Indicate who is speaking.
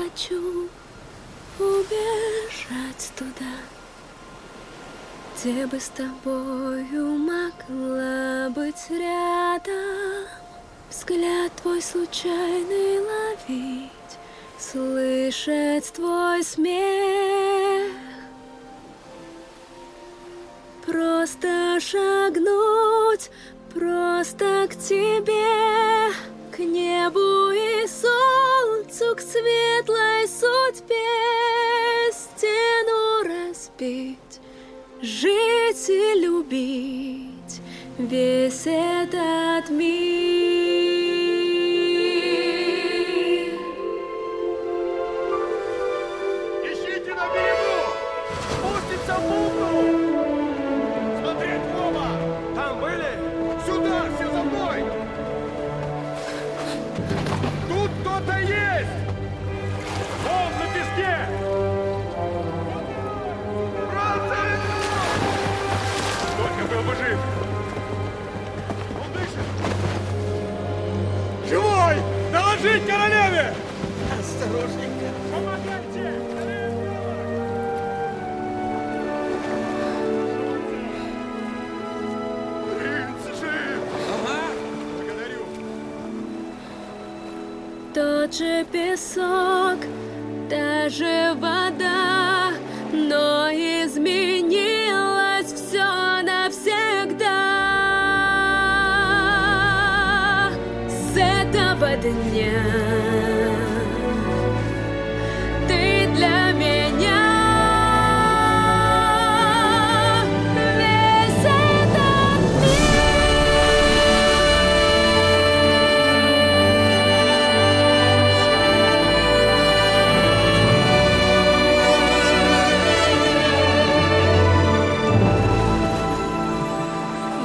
Speaker 1: хочу убежать туда, где бы с тобою могла быть рядом. Взгляд твой случайный ловить, слышать твой смех. Просто шагнуть, просто к тебе, к небу и солнцу, к светлой судьбе, стену разбить, жить и любить весь этот мир.
Speaker 2: Ищите на берегу! Спустимся в бухту! Смотреть в оба! Там были? Сюда! Все за мной! Тут кто-то есть! Вон на песке! Братцы! Только был бы жив! Он дышит! Живой! Доложить королеве! Осторожненько! Помогайте! Принц жив! Ага! Благодарю!
Speaker 1: Тот же песок, та же вода, но изменилось все навсегда. С этого дня